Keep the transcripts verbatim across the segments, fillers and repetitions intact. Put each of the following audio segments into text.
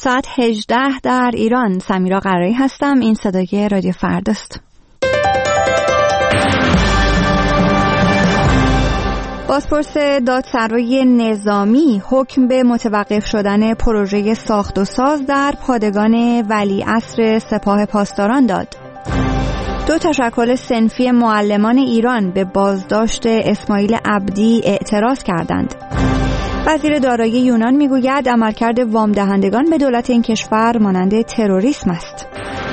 ساعت هجده در ایران. سمیرا قرایی هستم. این صدای رادیو فرداست. بازپرس دادسرای نظامی حکم به متوقف شدن پروژه ساخت و ساز در پادگان ولیعصر سپاه پاسداران داد. دو تشکل صنفی معلمان ایران به بازداشت اسماعیل عبدی اعتراض کردند. وزیر دارایی یونان میگوید عملکرد وام دهندگان به دولت این کشور مانند تروریسم است.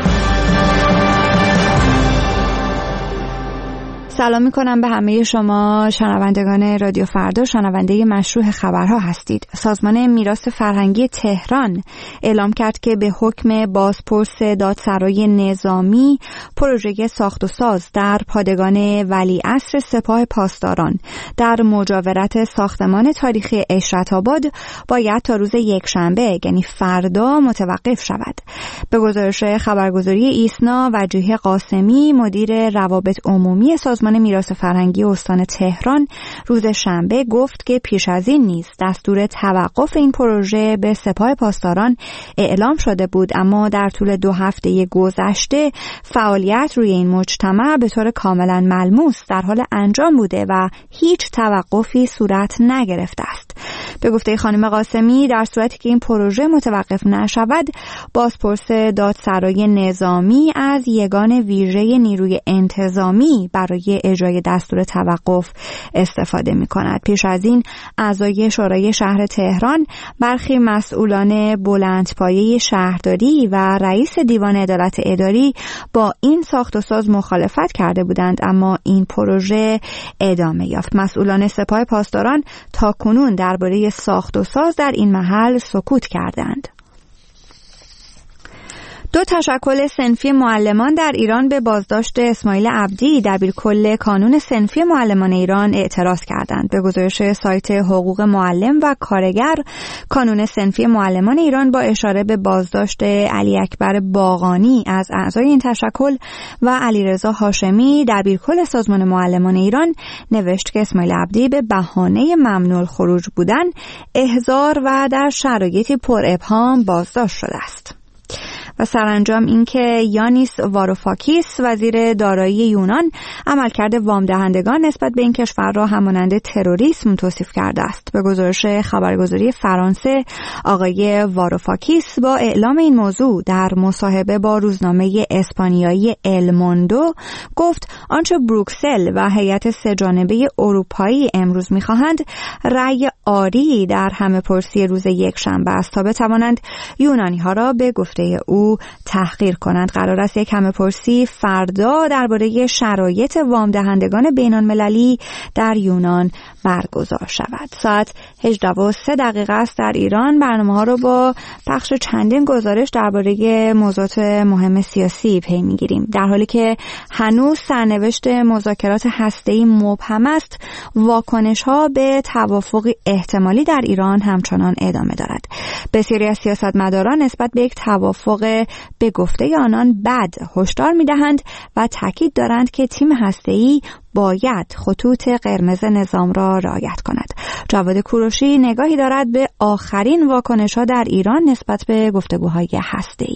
سلام میکنم به همه شما شنوندگان رادیو فردا، شنونده مشروع خبرها هستید. سازمان میراث فرهنگی تهران اعلام کرد که به حکم بازپرس دادسرای نظامی پروژه ساخت و ساز در پادگان ولیعصر سپاه پاسداران در مجاورت ساختمان تاریخی عشرت‌آباد باید تا روز یکشنبه یعنی فردا متوقف شود. به گزارش خبرگزاری ایسنا، وجیه قاسمی مدیر روابط عمومی سازمان میراث فرهنگی استان تهران روز شنبه گفت که پیش از این نیز دستور توقف این پروژه به سپاه پاسداران اعلام شده بود، اما در طول دو هفته گذشته فعالیت روی این مجتمع به طور کاملا ملموس در حال انجام بوده و هیچ توقفی صورت نگرفته است. به گفته خانم قاسمی در صورتی که این پروژه متوقف نشود، بازپرس دادسرای نظامی از یگان ویژه نیروی انتظامی برای اجرای دستور توقف استفاده می کند. پیش از این اعضای شورای شهر تهران، برخی مسئولان بلندپایه شهرداری و رئیس دیوان عدالت اداری با این ساخت و ساز مخالفت کرده بودند، اما این پروژه ادامه یافت. مسئولان سپاه پاسداران تا کنون درباره ساخت و ساز در این محل سکوت کردند. دو تشکل صنفی معلمان در ایران به بازداشت اسماعیل عبدی دبیرکل کانون صنفی معلمان ایران اعتراض کردند. به گزارش سایت حقوق معلم و کارگر، کانون صنفی معلمان ایران با اشاره به بازداشت علی اکبر باقانی از اعضای این تشکل و علیرضا هاشمی دبیرکل سازمان معلمان ایران نوشت که اسماعیل عبدی به بهانه ممنوع الخروج بودن احضار و در شرایطی پر ابهام بازداشت شده است. و سرانجام اینکه یانیس واروفاکیس وزیر دارایی یونان عملکرد وام دهندگان نسبت به این کشور را همانند تروریسم توصیف کرده است. به گزارش خبرگزاری فرانسه، آقای واروفاکیس با اعلام این موضوع در مصاحبه با روزنامه اسپانیایی ال موندو گفت آنچه بروکسل و هیئت سه‌جانبه اروپایی امروز می‌خواهند رأی آری در همه پرسی روز یکشنبه است تا بتوانند یونانی‌ها را به گفته او تحقیر کنند. قرار است یک همه‌پرسی فردا درباره شرایط وام دهندگان بین‌المللی در یونان برگزار شود. ساعت هجده و سه دقیقه است در ایران. برنامه‌ها رو با پخش چندین گزارش درباره موضوعات مهم سیاسی پی می‌گیریم. در حالی که هنوز سرنوشت مذاکرات هسته‌ای مبهم است، واکنش‌ها به توافقی احتمالی در ایران همچنان ادامه دارد. بسیاری از سیاستمداران نسبت به یک توافق به گفته آنان بد هشدار می‌دهند و تاکید دارند که تیم هسته‌ای باید خطوط قرمز نظام را رعایت کند. جواد کوروشی نگاهی دارد به آخرین واکنش‌ها در ایران نسبت به گفتگوهای هسته‌ای.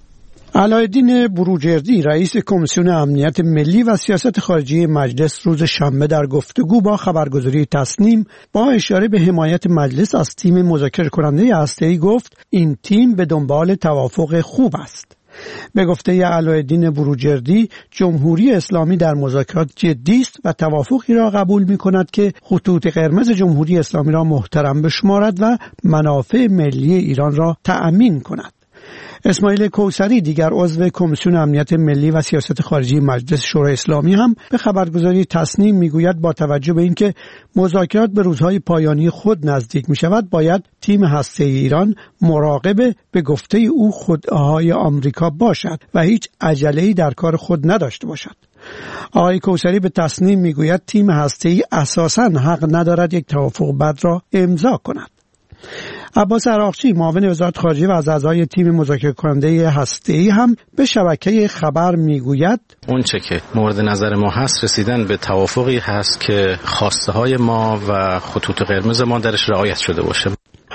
علایالدین بروجردی رئیس کمیسیون امنیت ملی و سیاست خارجی مجلس روز شنبه در گفتگو با خبرگزاری تصنیم با اشاره به حمایت مجلس از تیم مذاکره کننده هسته‌ای گفت این تیم به دنبال توافق خوب است. به گفته علایالدین بروجردی، جمهوری اسلامی در مذاکرات جدی است و توافقی را قبول می‌کند که خطوط قرمز جمهوری اسلامی را محترم بشمارد و منافع ملی ایران را تأمین کند. اسماعیل کوثری دیگر عضو کمیسیون امنیت ملی و سیاست خارجی مجلس شورای اسلامی هم به خبرگزاری تصنیم میگوید با توجه به اینکه مذاکرات به روزهای پایانی خود نزدیک می شود باید تیم هسته‌ای ایران مراقب به گفته او خودهای آمریکا باشد و هیچ عجله‌ای در کار خود نداشته باشد. آقای کوثری به تصنیم میگوید تیم هسته‌ای اساساً حق ندارد یک توافق بد را امضا کند. عباس عراقچی معاون وزارت خارجه و از اعضای تیم مذاکره کننده هسته‌ای هم به شبکه خبر میگوید اون چه که مورد نظر ما هست رسیدن به توافقی هست که خواسته های ما و خطوط قرمز ما درش رعایت شده باشه.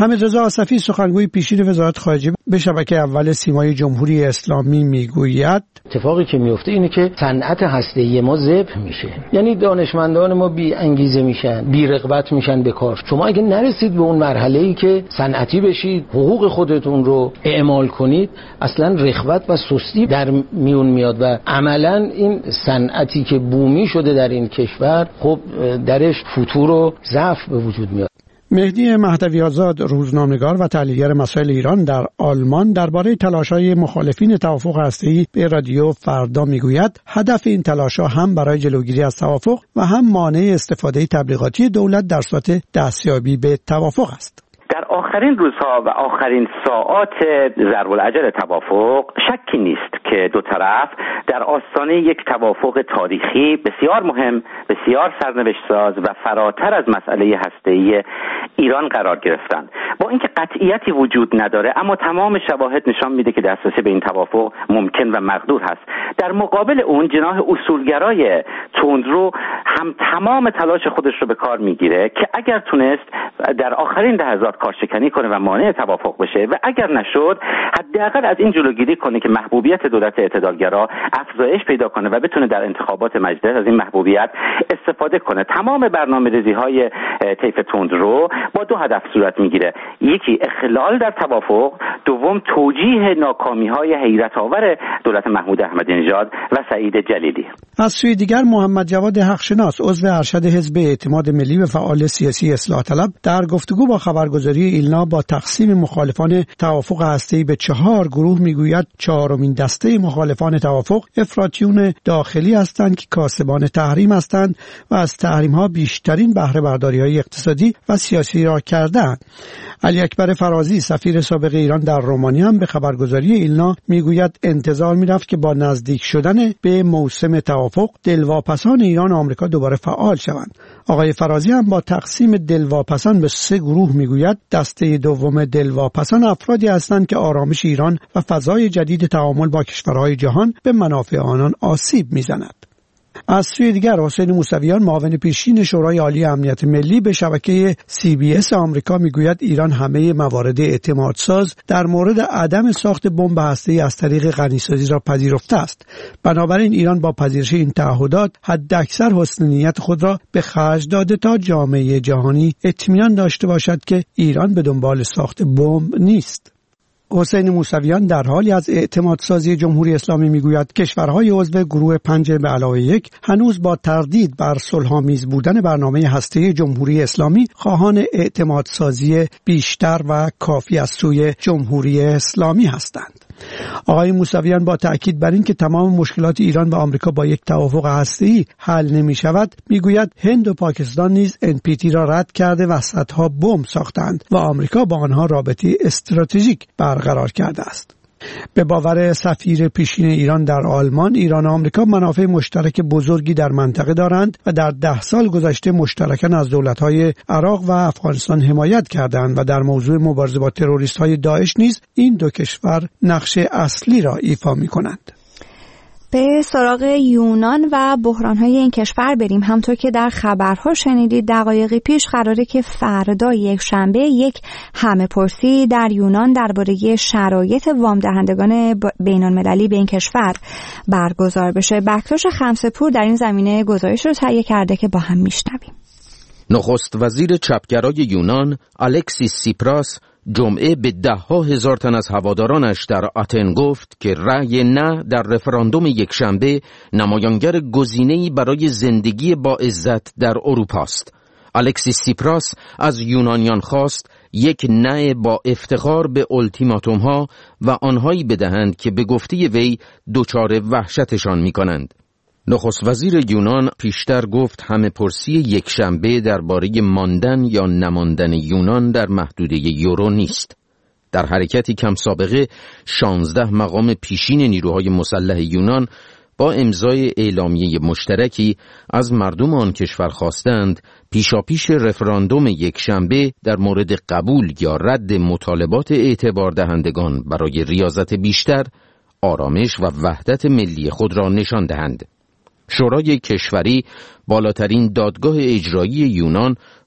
حمیدرضا آصفی سخنگوی پیشین وزارت خارجه به شبکه اول سیمای جمهوری اسلامی میگوید اتفاقی که میفته اینه که صنعت هسته‌ای ما ذبح میشه، یعنی دانشمندان ما بی انگیزه میشن، بی رغبت میشن به کار. شما اگه نرسید به اون مرحله‌ای که صنعتی بشید، حقوق خودتون رو اعمال کنید، اصلا رغبت و سستی در میون میاد و عملا این صنعتی که بومی شده در این کشور خب درش فتور و ضعف به وجود میاد. مهدی مهدوی آزاد، روزنامه‌نگار و تحلیلگر مسائل ایران در آلمان، درباره تلاش‌های مخالفین توافق هسته‌ای به رادیو فردا میگوید هدف این تلاش‌ها هم برای جلوگیری از توافق و هم مانع استفاده تبلیغاتی دولت در صورت دستیابی به توافق است. در آخرین روزها و آخرین ساعات ضرب‌العجل توافق شکی نیست که دو طرف در آستانه یک توافق تاریخی بسیار مهم، بسیار سرنوشت‌ساز و فراتر از مسئله هسته‌ای ایران قرار گرفتند. با اینکه قطعیتی وجود نداره، اما تمام شواهد نشان میده که دسترسی به این توافق ممکن و مقدور هست. در مقابل اون جناح اصولگرای تندرو هم تمام تلاش خودش رو به کار میگیره که اگر تونست در آخرین لحظات کارشکنی کنه و مانع توافق بشه و اگر نشد حداقل از این جلوگیری کنه که محبوبیت دولت اعتدالگرا افزایش پیدا کنه و بتونه در انتخابات مجلس از این محبوبیت استفاده کنه. تمام برنامه‌ریزی‌های طیف تندرو با دو هدف صورت میگیره: یکی اخلال در توافق، دوم توجیه ناکامی‌های حیرت‌آور دولت محمود احمدی نژاد و سعید جلیلی. از سوی دیگر محمد جواد حقشناس، عضو ارشد حزب اعتماد ملی و فعال سیاسی اصلاح طلب، در گفتگو با خبرگزاری ایلنا با تقسیم مخالفان توافق هسته‌ای به چهار گروه میگوید چهارمین دسته مخالفان توافق افراطیون داخلی هستند که کاسبان تحریم هستند و از تحریم‌ها بیشترین بهره برداری‌های اقتصادی و سیاسی را کردند. علی اکبر فرازی، سفیر سابق ایران در رومانی، هم به خبرگزاری ایلنا میگوید انتظار میرفت که با نزدیک شدن به موسم توافق دلواپسان ایران و آمریکا دوباره فعال شوند. آقای فرازی هم با تقسیم دلواپسان به سه گروه میگوید دسته دوم دلواپسان افرادی هستند که آرامش ایران و فضای جدید تعامل با کشورهای جهان به منافع آنان آسیب میزند. از سوی دیگر حسین موسویان، معاون پیشین شورای عالی امنیت ملی، به شبکه سی بی اس آمریکا میگوید ایران همه موارد اعتمادساز در مورد عدم ساخت بمب هسته‌ای از طریق غنیسازی را پذیرفته است. بنابراین ایران با پذیرش این تعهدات حداکثر حسن نیت خود را به خرج داده تا جامعه جهانی اطمینان داشته باشد که ایران به دنبال ساخت بمب نیست. حسین موسویان در حالی از اعتمادسازی جمهوری اسلامی میگوید کشورهای عضو گروه پنج به علاوه یک هنوز با تردید بر صلح‌آمیز بودن برنامه هسته‌ای جمهوری اسلامی خواهان اعتمادسازی بیشتر و کافی از سوی جمهوری اسلامی هستند. آقای موسویان با تأکید بر این که تمام مشکلات ایران و آمریکا با یک توافق هسته‌ای حل نمی شود، میگوید هند و پاکستان نیز ان پی تی را رد کرده و صدها بمب ساختند و آمریکا با آنها رابطه استراتژیک برقرار کرده است. به باور سفیر پیشین ایران در آلمان، ایران و آمریکا منافع مشترک بزرگی در منطقه دارند و در ده سال گذشته مشترکاً از دولت‌های عراق و افغانستان حمایت کردند و در موضوع مبارزه با تروریست‌های داعش نیز این دو کشور نقش اصلی را ایفا می‌کنند. به سراغ یونان و بحران‌های این کشور بریم. همطور که در خبرها شنیدید، دقایقی پیش قراره که فردا یک شنبه یک همه‌پرسی در یونان درباره شرایط وام دهندگان بین‌المللی به این کشور برگزار بشه. بکتاش خمسه‌پور در این زمینه گزارش رو تهیه کرده که با هم میشنویم. نخست وزیر چپگرای یونان الکسیس سیپراس جمعه به ده ها هزار تن از هوادارانش در آتن گفت که رأی نه در رفراندوم یک شنبه نمایانگر گزینه‌ای برای زندگی با عزت در اروپا است. الکسیس سیپراس از یونانیان خواست یک نه با افتخار به التیماتوم ها و آنهایی بدهند که به گفته وی دچار وحشتشان می کنند. نخست وزیر یونان پیشتر گفت همه پرسی یک شنبه درباره ماندن یا نماندن یونان در محدوده یورو نیست. در حرکتی کم سابقه شانزده مقام پیشین نیروهای مسلح یونان با امضای اعلامیه مشترکی از مردم آن کشور خواستند پیشاپیش رفراندوم یک شنبه در مورد قبول یا رد مطالبات اعتبار دهندگان برای ریاضت بیشتر، آرامش و وحدت ملی خود را نشان دهند. شورای کشوری، بالاترین دادگاه اجرایی یونان،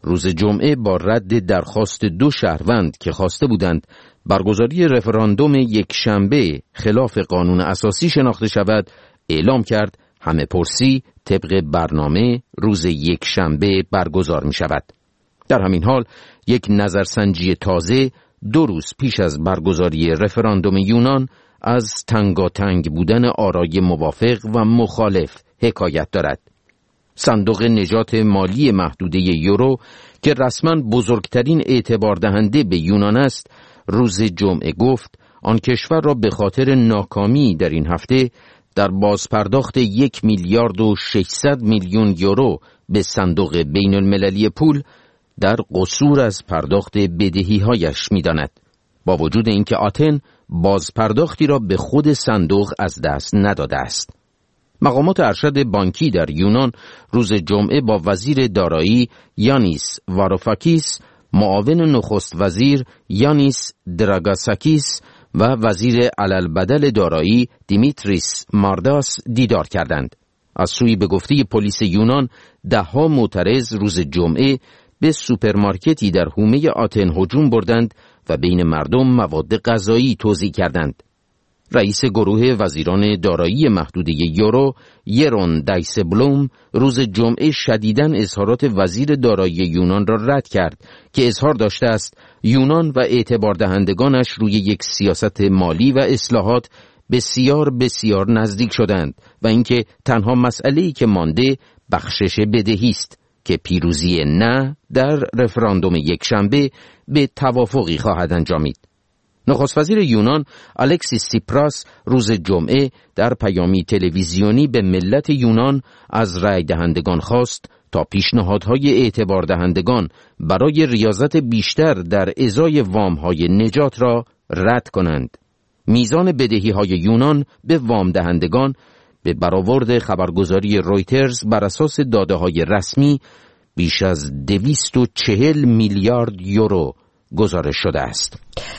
روز جمعه با رد درخواست دو شهروند که خواسته بودند برگزاری رفراندوم یک شنبه خلاف قانون اساسی شناخته شود، اعلام کرد همه پرسی طبق برنامه روز یک شنبه برگزار می شود. در همین حال یک نظرسنجی تازه دو روز پیش از برگزاری رفراندوم یونان از تنگاتنگ بودن آرای موافق و مخالف حکایت دارد. صندوق نجات مالی محدوده یورو که رسما بزرگترین اعتبار دهنده به یونان است، روز جمعه گفت آن کشور را به خاطر ناکامی در این هفته در بازپرداخت یک میلیارد و ششصد میلیون یورو به صندوق بین المللی پول در قصور از پرداخت بدهی‌هایش می‌داند، با وجود اینکه آتن بازپرداختی را به خود صندوق از دست نداده است. مقامات ارشد بانکی در یونان روز جمعه با وزیر دارایی یانیس واروفاکیس، معاون نخست وزیر یانیس دراگاساکیس و وزیر علالبدل دارایی دیمیتریس مارداس دیدار کردند. از سوی به گفته پلیس یونان، ده‌ها معترض روز جمعه به سوپرمارکتی در حومه آتن هجوم بردند و بین مردم مواد غذایی توزیع کردند. رئیس گروه وزیران دارایی محدوده یورو یرون دایسبلوم روز جمعه شدیداً اظهارات وزیر دارایی یونان را رد کرد که اظهار داشته است یونان و اعتبار دهندگانش روی یک سیاست مالی و اصلاحات بسیار بسیار نزدیک شدند و اینکه تنها مسئله‌ای که مانده بخشش بدهی است که پیروزی نه در رفراندوم یک شنبه به توافقی خواهد انجامید. نخست وزیر یونان الکسیس سیپراس روز جمعه در پیامی تلویزیونی به ملت یونان از رای دهندگان خواست تا پیشنهادهای اعتبار دهندگان برای ریاضت بیشتر در ازای وام‌های نجات را رد کنند. میزان بدهی‌های یونان به وام دهندگان به برآورد خبرگزاری رویترز بر اساس داده‌های رسمی بیش از دویست و چهل میلیارد یورو گزارش شده است.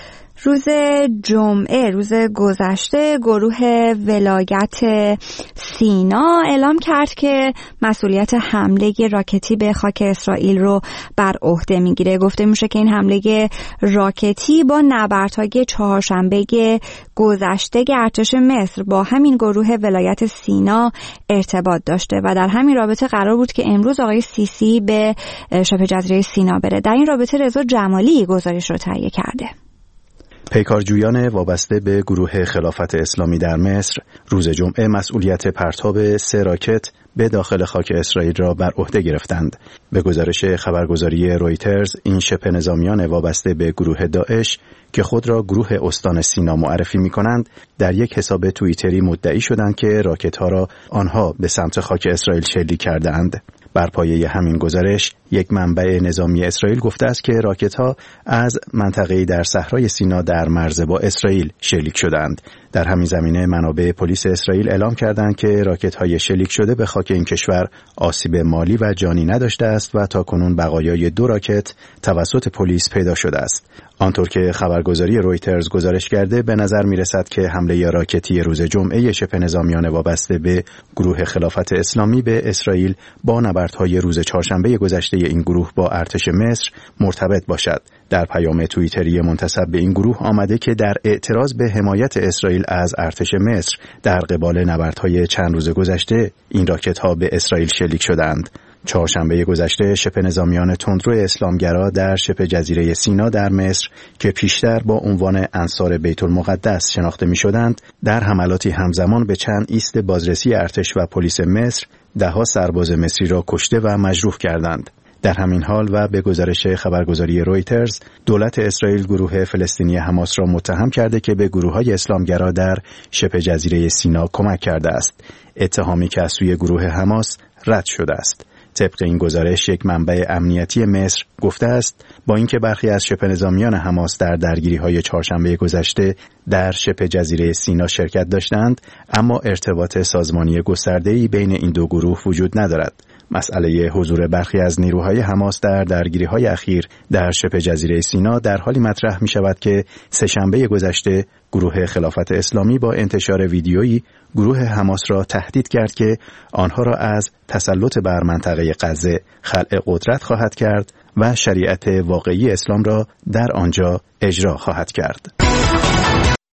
روز جمعه روز گذشته گروه ولایت سینا اعلام کرد که مسئولیت حمله راکتی به خاک اسرائیل رو بر عهده میگیره. گفته میشه که این حمله راکتی با نبردهای چهارشنبه گذشته ارتش مصر با همین گروه ولایت سینا ارتباط داشته و در همین رابطه قرار بود که امروز آقای سیسی به شبه جزیره سینا بره. در این رابطه رضا جمالی گزارش رو تهیه کرده. پیکارجویان وابسته به گروه خلافت اسلامی در مصر روز جمعه مسئولیت پرتاب سه راکت به داخل خاک اسرائیل را بر عهده گرفتند. به گزارش خبرگزاری رویترز، این شبه نظامیان وابسته به گروه داعش که خود را گروه استان سینا معرفی می کنند، در یک حساب توییتری مدعی شدند که راکت ها را آنها به سمت خاک اسرائیل شلیک کردند. بر پایه همین گزارش، یک منبع نظامی اسرائیل گفته است که راکت‌ها از منطقه‌ای در صحرای سینا در مرز با اسرائیل شلیک شدند. در همین زمینه منابع پلیس اسرائیل اعلام کردند که راکت‌های شلیک شده به خاک این کشور آسیب مالی و جانی نداشته است و تاکنون بقایای دو راکت توسط پلیس پیدا شده است. آنطور که خبرگزاری رویترز گزارش کرده، به نظر می‌رسد که حمله راکتی روز جمعه شبه نظامیان وابسته به گروه خلافت اسلامی به اسرائیل با نبردهای روز چهارشنبه گذشته این گروه با ارتش مصر مرتبط باشد. در پیام توییتری منتسب به این گروه آمده که در اعتراض به حمایت اسرائیل از ارتش مصر در قبال نبردهای چند روز گذشته این راکت‌ها به اسرائیل شلیک شدند. چهارشنبه گذشته شبه نظامیان تندرو اسلامگرا در شبه جزیره سینا در مصر که پیشتر با عنوان انصار بیت المقدس شناخته می شدند، در حملاتی همزمان به چند ایست بازرسی ارتش و پلیس مصر ده‌ها سرباز مصری را کشته و مجروح کردند. در همین حال و به گزارش خبرگزاری رویترز، دولت اسرائیل گروه فلسطینی حماس را متهم کرده که به گروه‌های اسلامگرا در شبه جزیره سینا کمک کرده است، اتهامی که از سوی گروه حماس رد شده است. طبق این گزارش، یک منبع امنیتی مصر گفته است با اینکه برخی از شبه نظامیان حماس در درگیری‌های چهارشنبه گذشته در شبه جزیره سینا شرکت داشتند، اما ارتباط سازمانی گسترده‌ای بین این دو گروه وجود ندارد. مسئله حضور برخی از نیروهای حماس در درگیری‌های اخیر در شبه جزیره سینا در حالی مطرح می‌شود که سه‌شنبه گذشته گروه خلافت اسلامی با انتشار ویدیویی گروه حماس را تهدید کرد که آنها را از تسلط بر منطقه غزه خلع قدرت خواهد کرد و شریعت واقعی اسلام را در آنجا اجرا خواهد کرد.